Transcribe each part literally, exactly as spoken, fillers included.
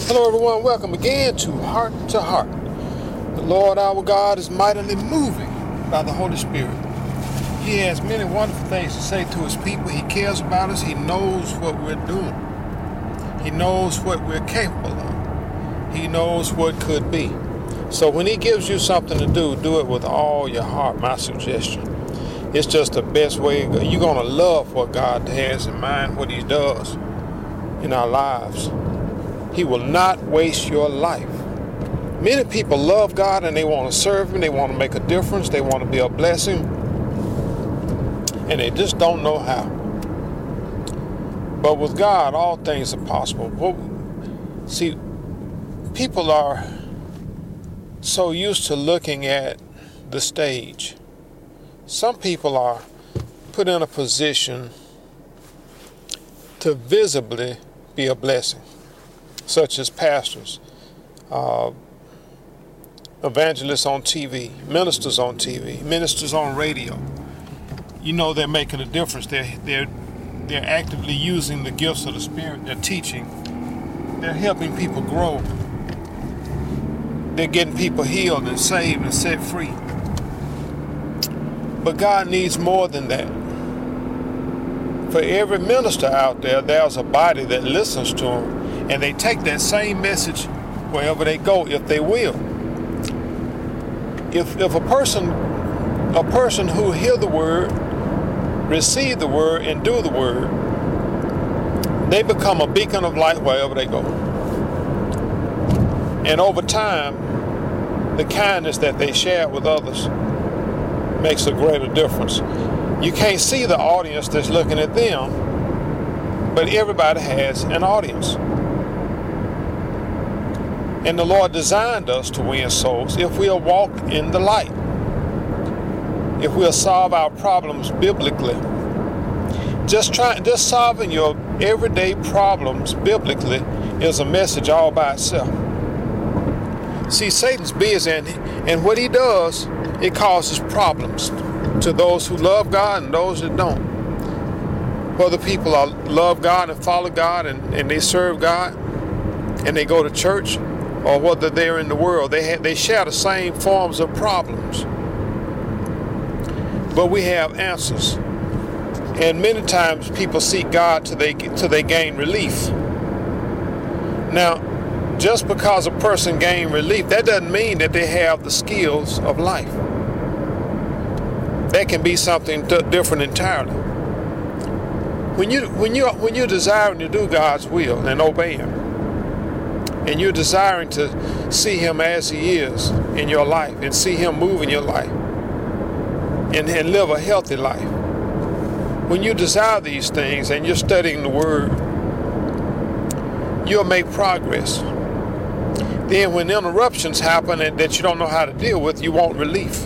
Hello everyone, welcome again to Heart to Heart. The Lord our God is mightily moving by the Holy Spirit. He has many wonderful things to say to his people. He cares about us. He knows what we're doing. He knows what we're capable of. He knows what could be. So when he gives you something to do, do it with all your heart, my suggestion. It's just the best way. You're going to love what God has in mind, what he does in our lives. He will not waste your life. Many people love God and they want to serve him. They want to make a difference. They want to be a blessing. And they just don't know how. But with God, all things are possible. Well, see, people are so used to looking at the stage. Some people are put in a position to visibly be a blessing, such as pastors, uh, evangelists on T V, ministers on T V, ministers on radio. You know they're making a difference. They're, they're, they're actively using the gifts of the Spirit. They're teaching. They're helping people grow. They're getting people healed and saved and set free. But God needs more than that. For every minister out there, there's a body that listens to him, and they take that same message wherever they go, if they will. If if a person, a person who hear the word, receive the word, and do the word, they become a beacon of light wherever they go. And over time, the kindness that they share with others makes a greater difference. You can't see the audience that's looking at them, but everybody has an audience. And the Lord designed us to win souls if we'll walk in the light. If we'll solve our problems biblically. Just trying, just solving your everyday problems biblically is a message all by itself. See, Satan's busy, and, and what he does, it causes problems to those who love God and those that don't. Whether people are, love God and follow God and, and they serve God and they go to church, or whether they're in the world, they have, they share the same forms of problems. But we have answers. And many times people seek God till they, till they gain relief. Now, just because a person gains relief, that doesn't mean that they have the skills of life. That can be something t- different entirely. When you when you when you're desiring to do God's will and obey him, and you're desiring to see him as he is in your life and see him move in your life and, and live a healthy life, when you desire these things and you're studying the word, you'll make progress. Then when interruptions happen and that you don't know how to deal with, you want relief.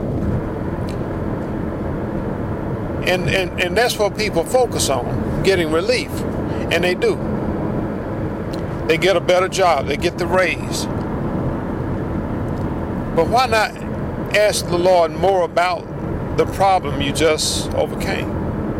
And, and, and that's what people focus on, getting relief. And they do. They get a better job. They get the raise. But why not ask the Lord more about the problem you just overcame?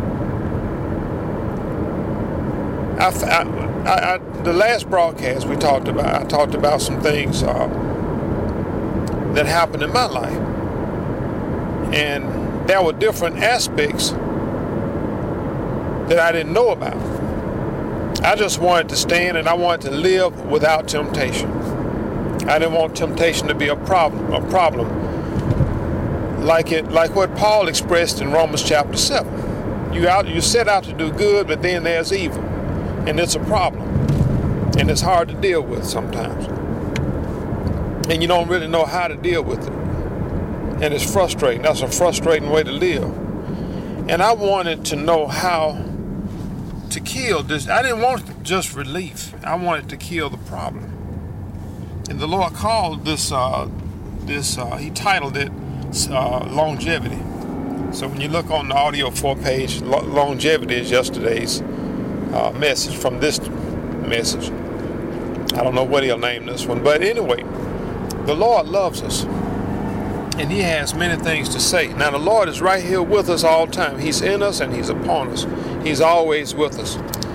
I, I, I, the last broadcast we talked about, I talked about some things uh, that happened in my life. And there were different aspects that I didn't know about. I just wanted to stand and I wanted to live without temptation. I didn't want temptation to be a problem, a problem. Like it, like what Paul expressed in Romans chapter seven. You out, you set out to do good, but then there's evil, and it's a problem, and it's hard to deal with sometimes, and you don't really know how to deal with it. And it's frustrating. That's a frustrating way to live. And I wanted to know how to kill this. I didn't want just relief. I wanted to kill the problem. And the Lord called this, uh, this. Uh, he titled it uh, Longevity. So when you look on the audio four page, lo- longevity is yesterday's uh, message from this message. I don't know what he'll name this one. But anyway, the Lord loves us. And he has many things to say. Now the Lord is right here with us all the time. He's in us and he's upon us. He's always with us.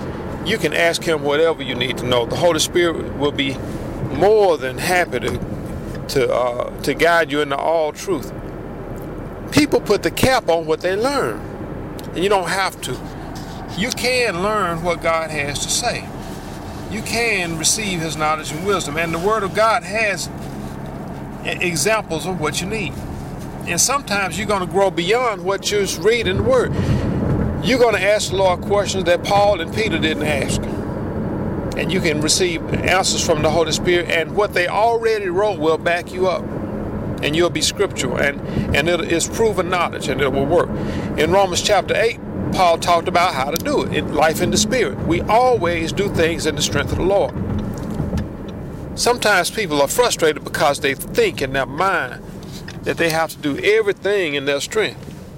you can ask him whatever you need to know. The Holy Spirit will be more than happy to to uh, to guide you into all truth. People put the cap on what they learn, and you don't have to. You can learn what God has to say. You can receive his knowledge and wisdom, and the Word of God has examples of what you need. And sometimes you're going to grow beyond what you read in the Word. You're going to ask the Lord questions that Paul and Peter didn't ask. And you can receive answers from the Holy Spirit, and what they already wrote will back you up. And you'll be scriptural, and, and it is proven knowledge, and it will work. In Romans chapter eight, Paul talked about how to do it, in life in the Spirit. We always do things in the strength of the Lord. Sometimes people are frustrated because they think in their mind that they have to do everything in their strength.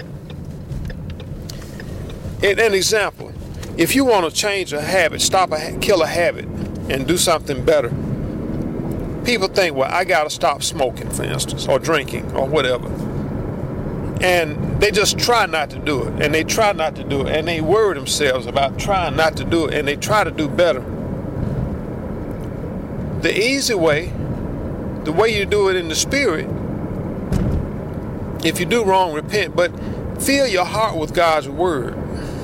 In an example, if you want to change a habit, stop a kill a habit, and do something better, people think, well, I got to stop smoking, for instance, or drinking, or whatever. And they just try not to do it, and they try not to do it, and they worry themselves about trying not to do it, and they try to do better. The easy way, the way you do it in the Spirit, if you do wrong, repent, but fill your heart with God's Word.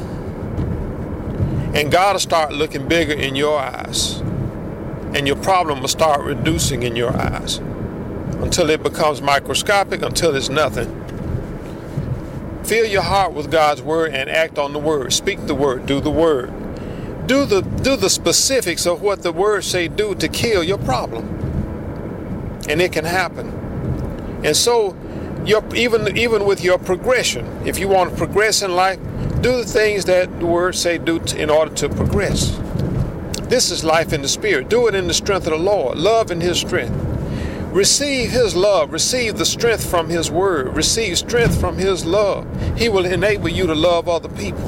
And God will start looking bigger in your eyes. And your problem will start reducing in your eyes until it becomes microscopic, until it's nothing. Fill your heart with God's Word and act on the Word. Speak the Word. Do the Word. Do the do the specifics of what the Word say do to kill your problem. And it can happen. And so, your, even, even with your progression, if you want to progress in life, do the things that the Word say do to, in order to progress. This is life in the Spirit. Do it in the strength of the Lord. Love in his strength. Receive his love. Receive the strength from his Word. Receive strength from his love. He will enable you to love other people.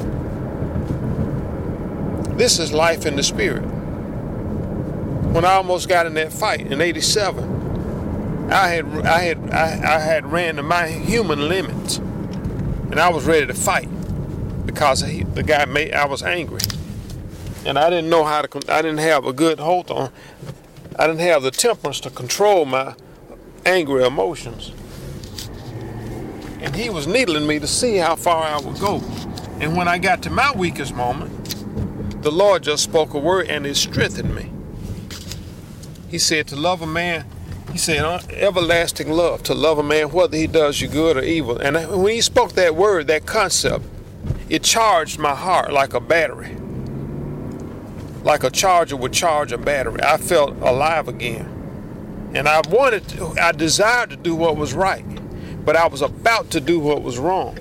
This is life in the Spirit. When I almost got in that fight in eighty-seven, I had I had I, I had ran to my human limits, and I was ready to fight because he, the guy made I was angry, and I didn't know how to. I didn't have a good hold on. I didn't have the temperance to control my angry emotions, and he was needling me to see how far I would go. And when I got to my weakest moment, the Lord just spoke a word, and it strengthened me. He said to love a man. He said, everlasting love, to love a man whether he does you good or evil. And when he spoke that word, that concept, it charged my heart like a battery. Like a charger would charge a battery. I felt alive again. And I wanted to, I desired to do what was right, but I was about to do what was wrong.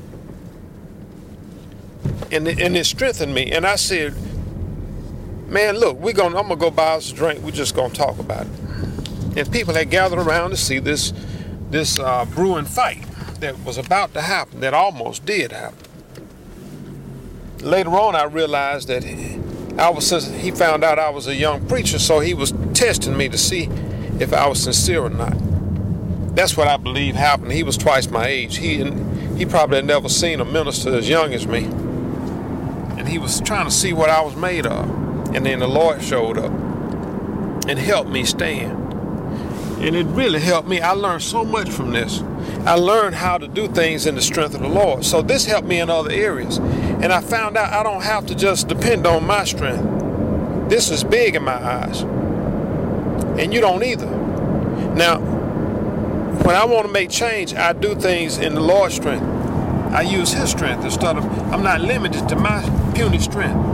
And it, and it strengthened me. And I said, man, look, we're gonna, I'm going to go buy us a drink. We're just going to talk about it. And people had gathered around to see this this uh, brewing fight that was about to happen, that almost did happen. Later on, I realized that I was, he found out I was a young preacher, so he was testing me to see if I was sincere or not. That's what I believe happened. He was twice my age. He he probably had never seen a minister as young as me. And he was trying to see what I was made of. And then the Lord showed up and helped me stand. And it really helped me. I learned so much from this. I learned how to do things in the strength of the Lord. So this helped me in other areas. And I found out I don't have to just depend on my strength. This is big in my eyes. And you don't either. Now, when I want to make change, I do things in the Lord's strength. I use his strength instead of, I'm not limited to my puny strength.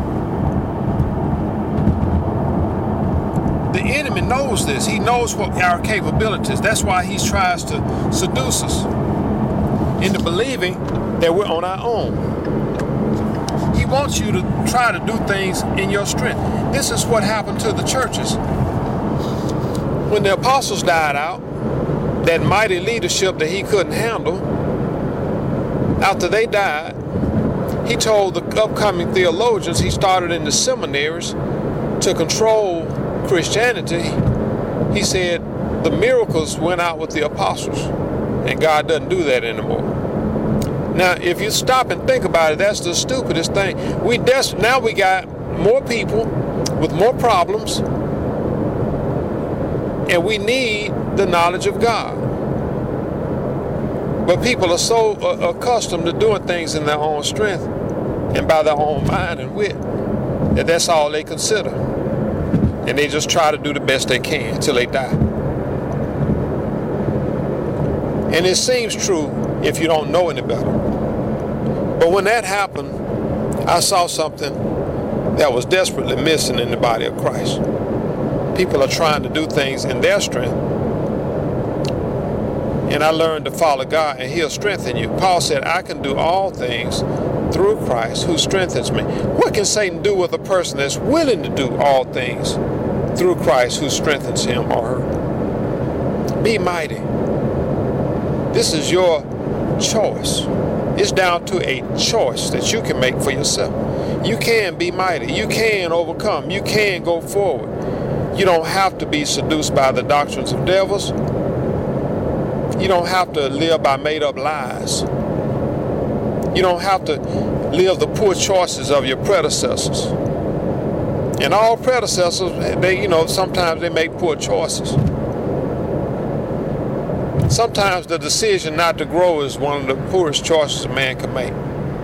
The enemy knows this. He knows what our capabilities. That's why he tries to seduce us into believing that we're on our own. He wants you to try to do things in your strength. This is what happened to the churches. When the apostles died out, that mighty leadership that he couldn't handle, after they died, he told the upcoming theologians he started in the seminaries to control Christianity. He said the miracles went out with the apostles, and God doesn't do that anymore. Now, if you stop and think about it, that's the stupidest thing. We des- now we got more people with more problems, and we need the knowledge of God. But people are so uh, accustomed to doing things in their own strength and by their own mind and wit that that's all they consider. And they just try to do the best they can until they die. And it seems true if you don't know any better. But when that happened, I saw something that was desperately missing in the body of Christ. People are trying to do things in their strength. And I learned to follow God, and He'll strengthen you. Paul said, I can do all things through Christ who strengthens me. What can Satan do with a person that's willing to do all things through Christ who strengthens him or her? Be mighty. This is your choice. It's down to a choice that you can make for yourself. You can be mighty. You can overcome. You can go forward. You don't have to be seduced by the doctrines of devils. You don't have to live by made-up lies. You don't have to live the poor choices of your predecessors. And all predecessors, they, you know, sometimes they make poor choices. Sometimes the decision not to grow is one of the poorest choices a man can make.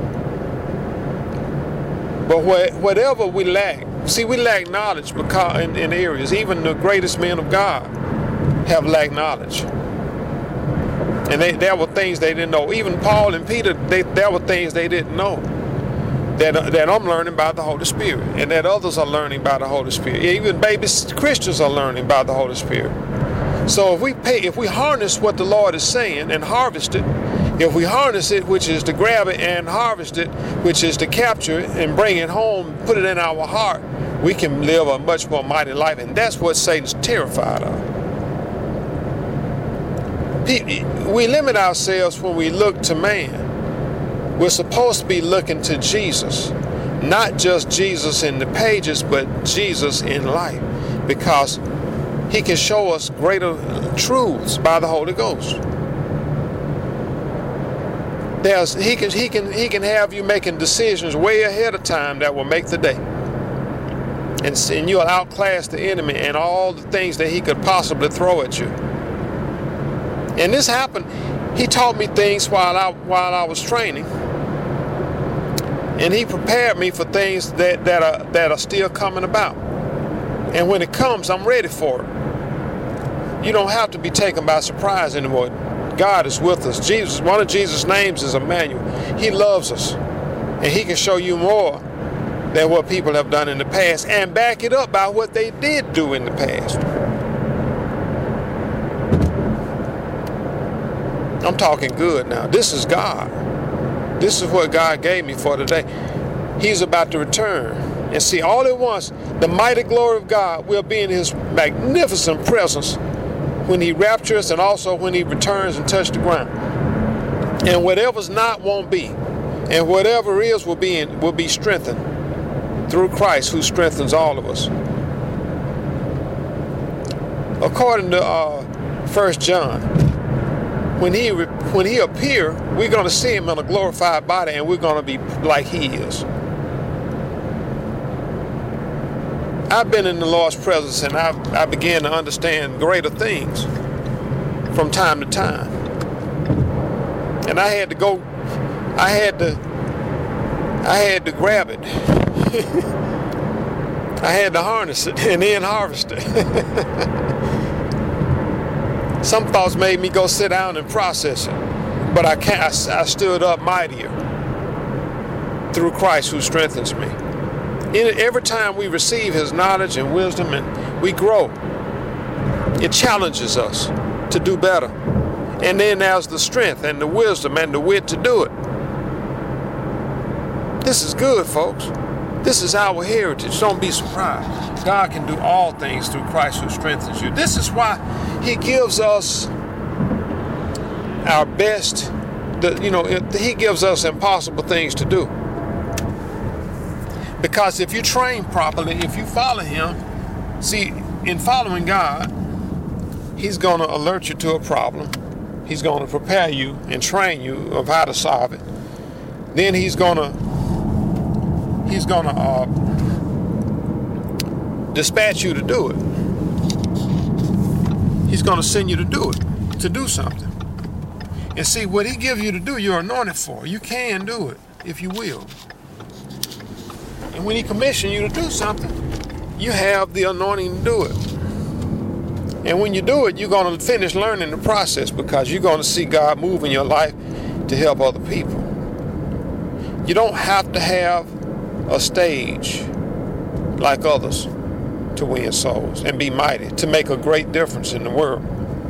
But wh- whatever we lack, see, we lack knowledge because in, in areas, even the greatest men of God have lacked knowledge. And they, there were things they didn't know. Even Paul and Peter, they, there were things they didn't know that, that I'm learning by the Holy Spirit, and that others are learning by the Holy Spirit. Even baby Christians are learning by the Holy Spirit. So if we pay, if we harness what the Lord is saying and harvest it, if we harness it, which is to grab it, and harvest it, which is to capture it and bring it home, put it in our heart, we can live a much more mighty life. And that's what Satan's terrified of. We limit ourselves when we look to man. We're supposed to be looking to Jesus. Not just Jesus in the pages, but Jesus in life. Because He can show us greater truths by the Holy Ghost. There's, he can, he can, he can have you making decisions way ahead of time that will make the day. And, and you'll outclass the enemy and all the things that he could possibly throw at you. And this happened. He taught me things while I while I was training, and he prepared me for things that that are that are still coming about. And when it comes, I'm ready for it. You don't have to be taken by surprise anymore. God is with us. Jesus, one of Jesus' names is Emmanuel. He loves us, and He can show you more than what people have done in the past, and back it up by what they did do in the past. I'm talking good now. This is God. This is what God gave me for today. He's about to return. And see, all at once, the mighty glory of God will be in His magnificent presence when He raptures and also when He returns and touches the ground. And whatever's not won't be. And whatever is will be in, will be strengthened through Christ who strengthens all of us. According to uh, First John, When he when he appear, we're going to see Him in a glorified body, and we're going to be like He is. I've been in the Lord's presence, and I I began to understand greater things from time to time. And I had to go, I had to, I had to grab it. I had to harness it and then harvest it. Some thoughts made me go sit down and process it, but I can't. I, I stood up mightier through Christ who strengthens me. In, every time we receive His knowledge and wisdom and we grow, it challenges us to do better. And then there's the strength and the wisdom and the wit to do it. This is good, folks. This is our heritage. Don't be surprised. God can do all things through Christ who strengthens you. This is why He gives us our best. The, you know, He gives us impossible things to do. Because if you train properly, if you follow Him, see, in following God, He's going to alert you to a problem. He's going to prepare you and train you of how to solve it. Then He's going to He's going to uh, dispatch you to do it. He's going to send you to do it, to do something. And see, what he gives you to do, you're anointed for. You can do it, if you will. And when he commissions you to do something, you have the anointing to do it. And when you do it, you're going to finish learning the process, because you're going to see God move in your life to help other people. You don't have to have a stage like others to win souls and be mighty, to make a great difference in the world.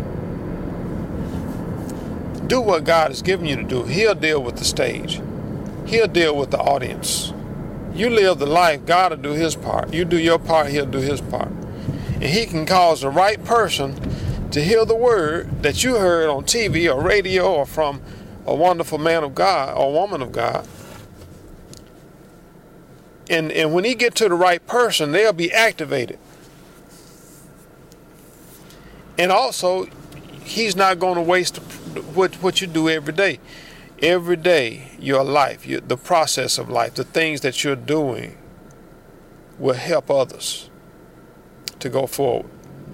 Do what God has given you to do. He'll deal with the stage. He'll deal with the audience. You live the life, God will do his part. You do your part, he'll do his part. And he can cause the right person to hear the word that you heard on T V or radio or from a wonderful man of God or woman of God. And, and when he get to the right person, they'll be activated. And also, he's not going to waste what, what you do every day. Every day, your life, your, the process of life, the things that you're doing will help others to go forward.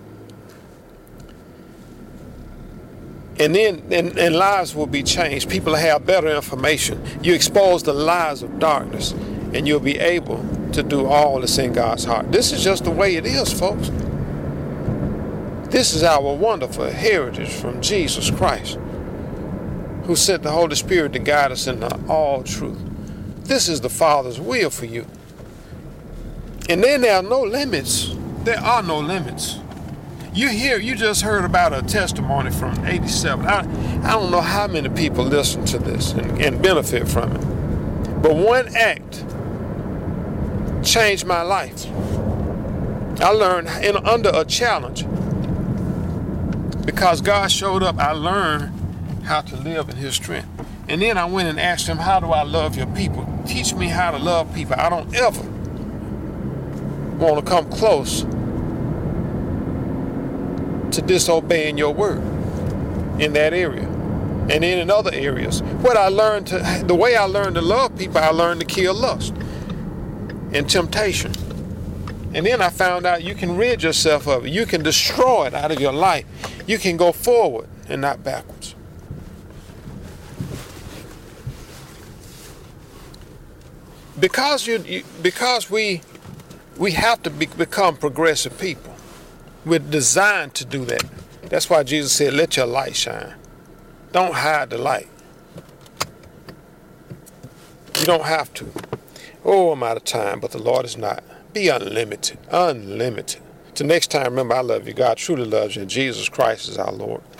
And then and, and lives will be changed. People have better information. You expose the lies of darkness, and you'll be able to do all that's in God's heart. This is just the way it is, folks. This is our wonderful heritage from Jesus Christ, who sent the Holy Spirit to guide us into all truth. This is the Father's will for you. And then there are no limits. There are no limits. You hear, you just heard about a testimony from eighty-seven. I, I don't know how many people listen to this and, and benefit from it. But one act changed my life. I learned in, under a challenge. Because God showed up, I learned how to live in his strength. And then I went and asked him, how do I love your people? Teach me how to love people. I don't ever want to come close to disobeying your word in that area. And then in other areas. What I learned to, the way I learned to love people, I learned to kill lust and temptation. And then I found out you can rid yourself of it. You can destroy it out of your life. You can go forward and not backwards. Because you, you because we we have to be, become progressive people. We're designed to do that. That's why Jesus said, let your light shine. Don't hide the light. You don't have to. Oh, I'm out of time, but the Lord is not. Be unlimited, unlimited. Till next time, remember, I love you. God truly loves you, and Jesus Christ is our Lord.